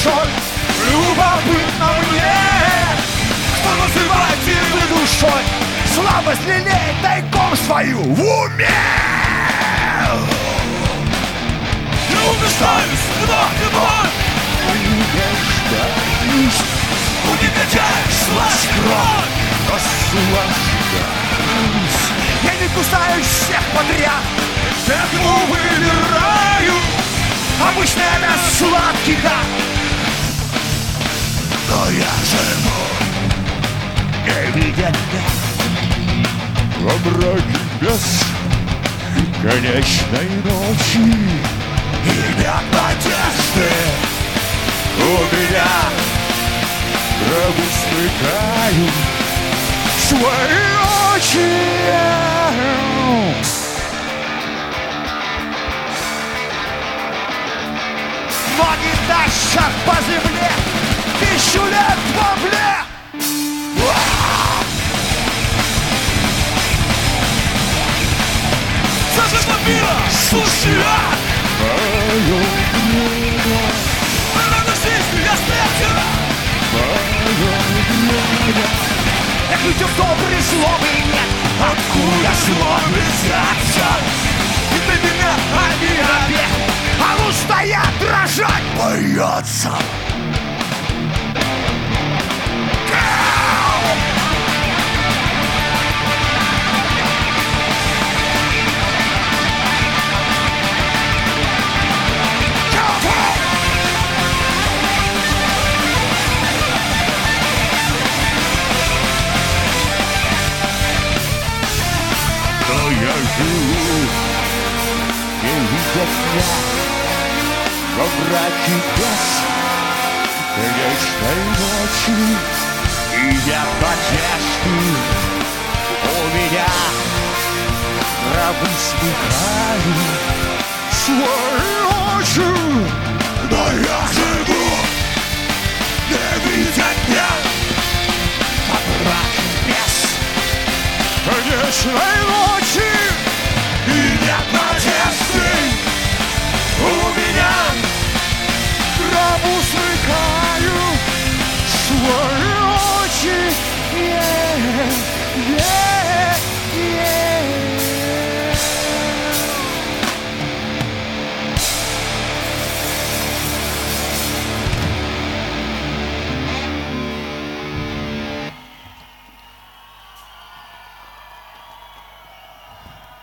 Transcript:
душой. Любопытно мне, кто называет тебя душой. Слабость лелеет тайком свою в уме. Я убеждаюсь вновь и вновь. Убеждаюсь, У негодяев слазь кровь. наслаждаюсь. Я не кусаюсь всех подряд, Этому выбираю. обычно это сладкий гад. Но я живу. Не видя тебя Во мраке без конечной ночи. имя надежды. У меня траву смыкаю Свои очи. Ноги тащат по земле 1000 лет в бабле. Заживо мира, слушай, Мое время, рано жизнь я встретил. как людям добрый злобы нет. Откуда злобы взяться? И для меня они Обед, а ну стоят, дрожать боятся. Но я живу. Не видят меня во мраке без конечной ночи. И я надежды у меня травы смыкаю свои очи. Но я живу. Не видят меня. Во мраке без конечной